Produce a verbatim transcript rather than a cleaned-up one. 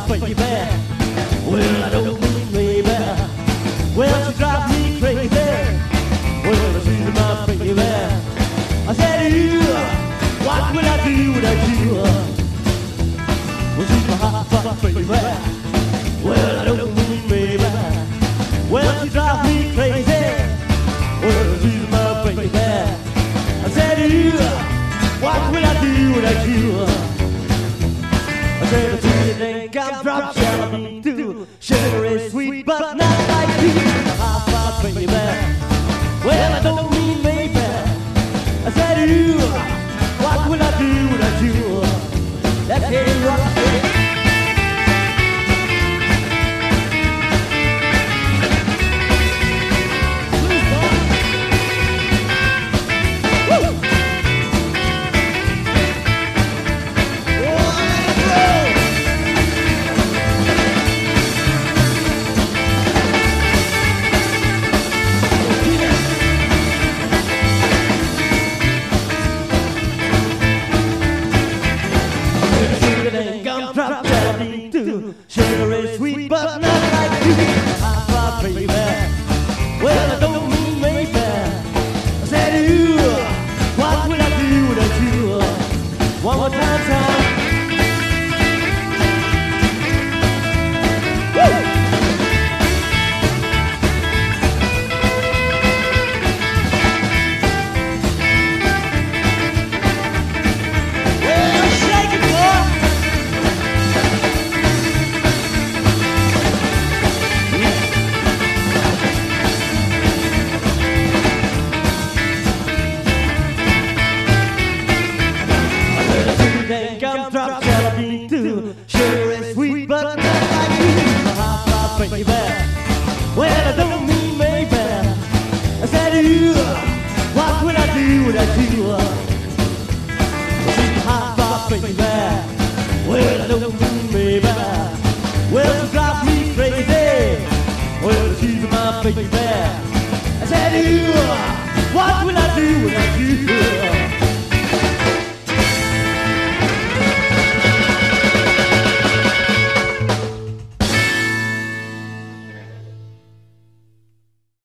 baby. Well, I don't mean baby. Well, she drives me crazy. Well, she's my baby. I said to you, what will I do without you? Well, she's my hot hot baby. Well, I don't mean baby. Well, she drives me crazy. Well, she's my baby. I said to you, what will I do without you? I said, do you think I'm drop shall too? Sugar is sweet, but not like you. Hot hot baby. Well, I don't mean baby. I said to you, what will I do without you? Let's hear you rock, baby. Gumdrop jelly too. Sugar is sweet, but not like you. Hot hot baby. Well, I don't mean baby. I said to you, what will I do without you? One more time, time. Gumdrop jelly too. Sugar is sweet, but not like you. Hot hot baby. Well, I don't mean baby. I said to you, what will I do without you? She's hot hot baby. Well, I don't mean baby. Well, she drives me crazy. Well, she's my baby. I said to you, what will I do without you?